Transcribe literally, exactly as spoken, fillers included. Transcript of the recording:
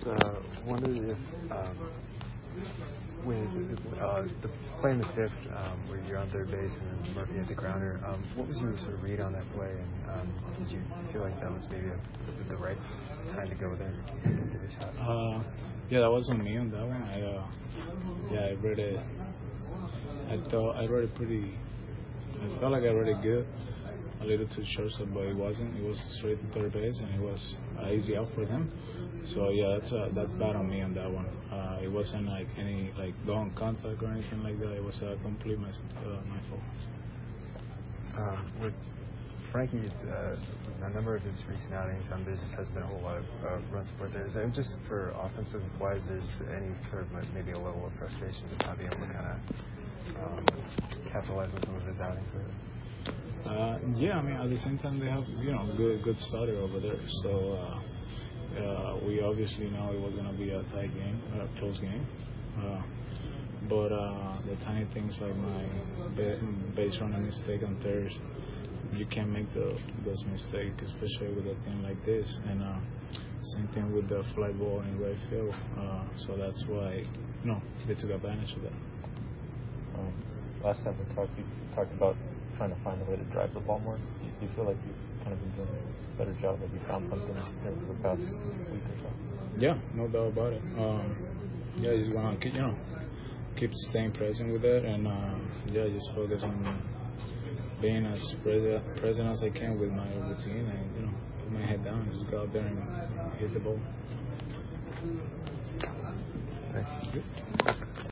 uh, wondered if um, with uh, the play in the fifth, um, where you're on third base and then Murphy at the grounder, um, what was your sort of read on that play, and um, did you feel like that was maybe a, the right time to go there and give a shot? Uh, yeah, that wasn't me on that one. I uh, yeah, I read it. I thought I read it pretty. I felt like I read it good. A little too short, so, but it wasn't. It was straight to third base, and it was uh, easy out for them. So yeah, that's uh, that's bad on me on that one. Uh, it wasn't like any like going contact or anything like that. It was a uh, complete my uh, my fault. Um, with Frankie, it's, uh, a number of his recent outings, um, there just has been a whole lot of uh, run support there. Is there just for offensive wise, there's any sort of like, maybe a level of frustration just not being able to kind of um, capitalize on some of his outings there? Uh, yeah, I mean, at the same time, they have, you know, good good starter over there. So uh, uh, we obviously know it was going to be a tight game, a close game. Uh, but uh, the tiny things like my base running mistake on third, you can't make the, those mistakes, especially with a team like this. And uh, same thing with the fly ball in right field. Uh, so that's why, you know, they took advantage of that. Um, last time we talked, you talked about trying to find a way to drive the ball more. Do you, do you feel like you've kind of been doing a better job? Have you found something over the past week or so? Yeah, no doubt about it. Um, yeah, you just want to keep, you know, keep staying present with that, and uh, yeah, just focus on being as present, present as I can with my routine, and you know, put my head down, and just go out there and hit the ball. Thanks.